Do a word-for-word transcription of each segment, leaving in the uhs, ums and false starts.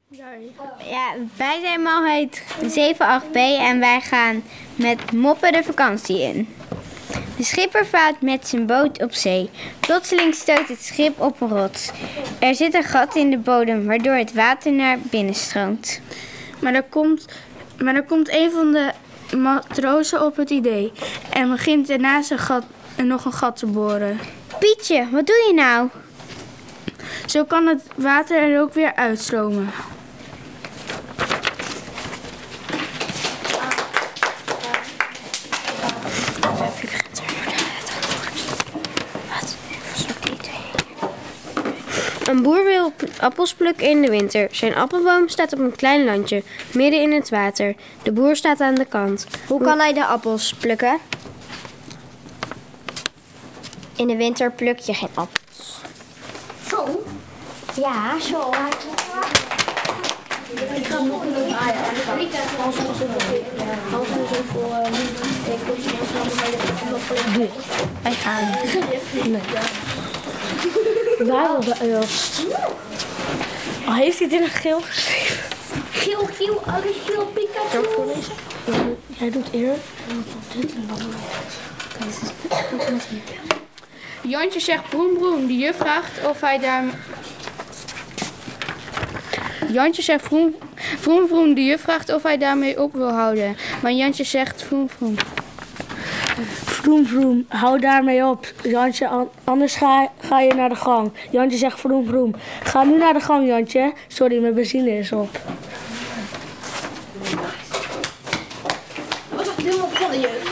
Ja, wij zijn Malheid zeven acht B en wij gaan met moppen de vakantie in. De schipper vaart met zijn boot op zee. Plotseling stoot het schip op een rots. Er zit een gat in de bodem waardoor het water naar binnen stroomt. Maar er komt, maar er komt een van de matrozen op het idee en begint ernaast een gat, nog een gat te boren. Pietje, wat doe je nou? Zo kan het water er ook weer uitstromen. Een boer wil appels plukken in de winter. Zijn appelboom staat op een klein landje, midden in het water. De boer staat aan de kant. Hoe kan hij de appels plukken? In de winter pluk je geen appels. Zo? Ja, zo. Ik ga nog een leuk aaien. Ik ga gewoon zo voor. Wij gaan. Nee. Waarom? Oh, heeft hij dit in geel geschreven? Geel, geel, alles geel, Pikachu. Jij doet eer. Dit en dan. Jantje zegt broem broem. De juf vraagt of hij daar... Jantje zegt vroom vroom vroom. De juf vraagt of hij daarmee op wil houden. Maar Jantje zegt vroom vroom. Vroom vroom, hou daarmee op. Jantje, anders ga, ga je naar de gang. Jantje zegt vroom vroom. Ga nu naar de gang, Jantje. Sorry, mijn benzine is op. Wat is dit op van de jeugd?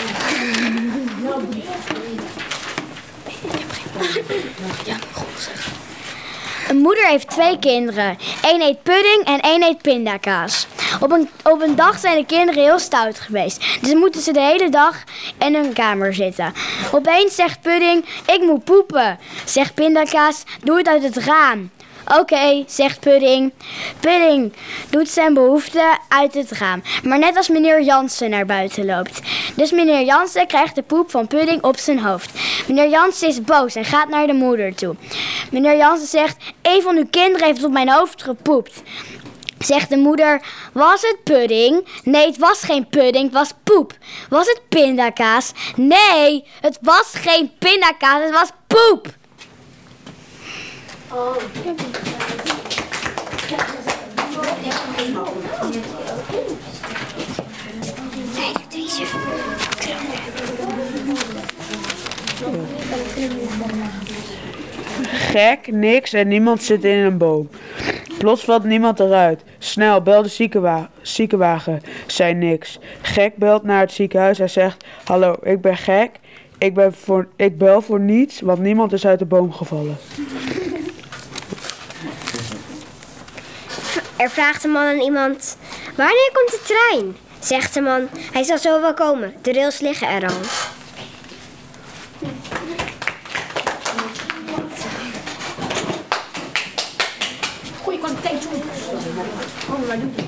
Ja, goed zeg. Een moeder heeft twee kinderen. Eén eet pudding en één eet pindakaas. Op een, op een dag zijn de kinderen heel stout geweest. Dus moeten ze de hele dag in hun kamer zitten. Opeens zegt pudding, ik moet poepen. Zegt pindakaas, doe het uit het raam. Oké, okay, zegt Pudding. Pudding doet zijn behoefte uit het raam. Maar net als meneer Jansen naar buiten loopt. Dus meneer Jansen krijgt de poep van Pudding op zijn hoofd. Meneer Jansen is boos en gaat naar de moeder toe. Meneer Jansen zegt, een van uw kinderen heeft op mijn hoofd gepoept. Zegt de moeder, was het pudding? Nee, het was geen pudding, het was poep. Was het pindakaas? Nee, het was geen pindakaas, het was poep. Oh. Gek, niks en niemand zit in een boom. Plots valt niemand eruit. Snel, bel de ziekenwa- ziekenwagen, zei niks. Gek belt naar het ziekenhuis. Hij zegt, hallo, ik ben gek. Ik, ben voor, ik bel voor niets, want niemand is uit de boom gevallen. Er vraagt een man aan iemand, wanneer komt de trein? Zegt de man, hij zal zo wel komen. De rails liggen er al. Goeie kwaliteit zo. Oh, waar doe je?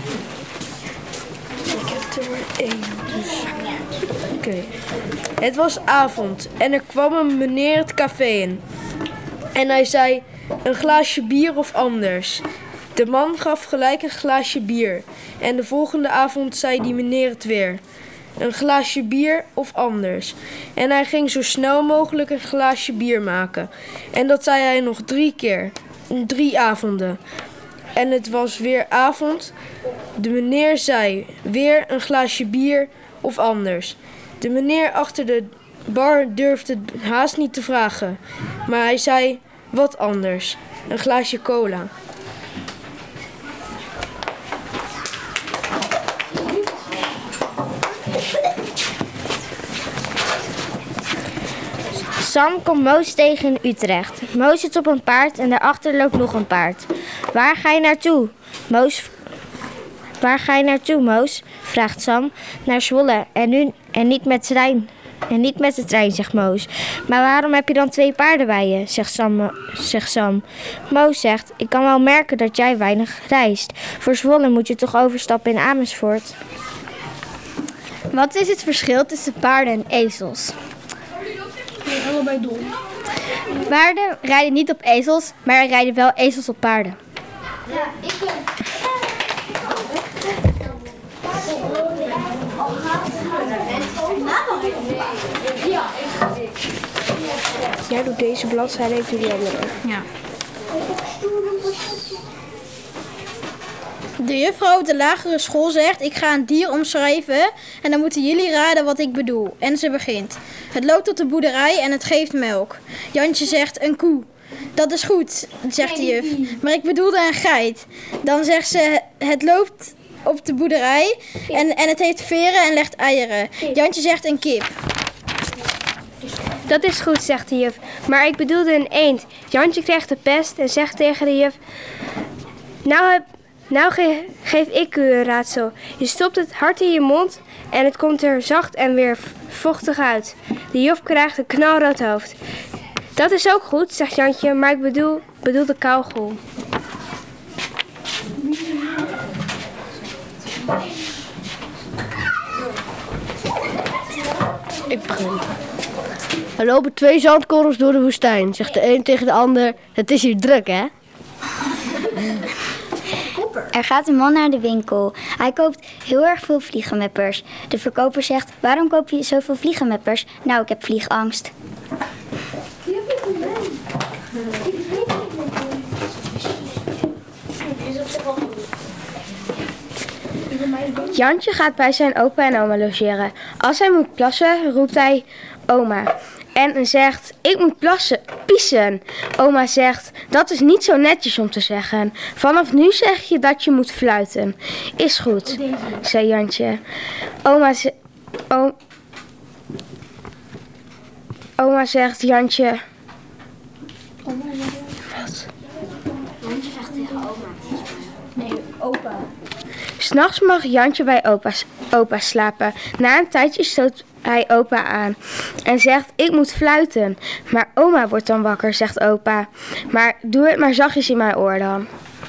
Ik heb er maar één. Dus... Oké. Okay. Het was avond en er kwam een meneer het café in. En hij zei, een glaasje bier of anders. De man gaf gelijk een glaasje bier. En de volgende avond zei die meneer het weer. Een glaasje bier of anders. En hij ging zo snel mogelijk een glaasje bier maken. En dat zei hij nog drie keer. Drie avonden. En het was weer avond. De meneer zei weer een glaasje bier of anders. De meneer achter de bar durfde haast niet te vragen. Maar hij zei, wat anders? Een glaasje cola. Sam komt Moos tegen in Utrecht. Moos zit op een paard en daarachter loopt nog een paard. Waar ga je naartoe? Moos... Waar ga je naartoe, Moos? Vraagt Sam. Naar Zwolle en, nu... en, niet met trein... en niet met de trein, zegt Moos. Maar waarom heb je dan twee paarden bij je? Zegt Sam. Zegt Sam. Moos zegt, ik kan wel merken dat jij weinig reist. Voor Zwolle moet je toch overstappen in Amersfoort. Wat is het verschil tussen paarden en ezels? Allebei dom. Paarden rijden niet op ezels, maar er rijden wel ezels op paarden. Jij doet deze bladzijde, ik doe die andere. Ja. De juffrouw op de lagere school zegt, ik ga een dier omschrijven en dan moeten jullie raden wat ik bedoel. En ze begint. Het loopt tot de boerderij en het geeft melk. Jantje zegt, een koe. Dat is goed, zegt de juf. Maar ik bedoelde een geit. Dan zegt ze, het loopt op de boerderij en, en het heeft veren en legt eieren. Jantje zegt, een kip. Dat is goed, zegt de juf. Maar ik bedoelde een eend. Jantje krijgt de pest en zegt tegen de juf... Nou, heb, nou ge, geef ik u een raadsel. Je stopt het hard in je mond en het komt er zacht en weer vochtig uit. De juf krijgt een knalrood hoofd. Dat is ook goed, zegt Jantje, maar ik bedoel, bedoel de kauwgom. Ik begin. Er lopen twee zandkorrels door de woestijn, zegt de een tegen de ander. Het is hier druk, hè? Er gaat een man naar de winkel. Hij koopt heel erg veel vliegenmeppers. De verkoper zegt, waarom koop je zoveel vliegenmeppers? Nou, ik heb vliegangst. Jantje gaat bij zijn opa en oma logeren. Als hij moet plassen, roept hij oma. En zegt, ik moet plassen, pissen. Oma zegt, dat is niet zo netjes om te zeggen. Vanaf nu zeg je dat je moet fluiten. Is goed, zei Jantje. Oma, ze, o, oma zegt, Jantje... Oma zegt... Jantje zegt tegen oma. Nee, opa. 'S'nachts mag Jantje bij opa, opa slapen. Na een tijdje stoot hij opa aan en zegt, ik moet fluiten. Maar oma wordt dan wakker, zegt opa. Maar doe het maar zachtjes in mijn oor dan.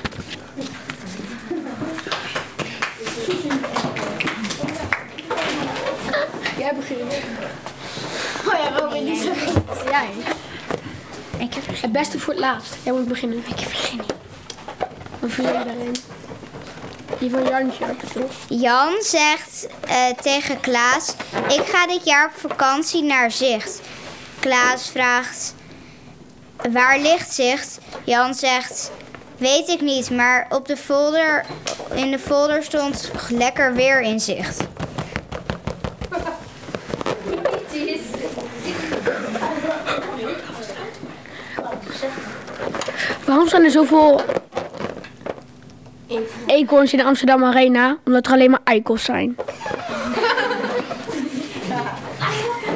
Jij begint. Oh ja, Robin, die zegt Jij. Ik heb er Het beste voor het laatst. Jij moet beginnen. Ik heb er geen idee. Wat vind jij daarin? Die van Jantje, toch? Jan zegt uh, tegen Klaas, ik ga dit jaar op vakantie naar Zicht. Klaas vraagt, waar ligt Zicht? Jan zegt, weet ik niet, maar op de folder, in de folder stond lekker weer in zicht. Waarom zijn er zoveel eekhoorns in de Amsterdam Arena? Omdat er alleen maar eikels zijn.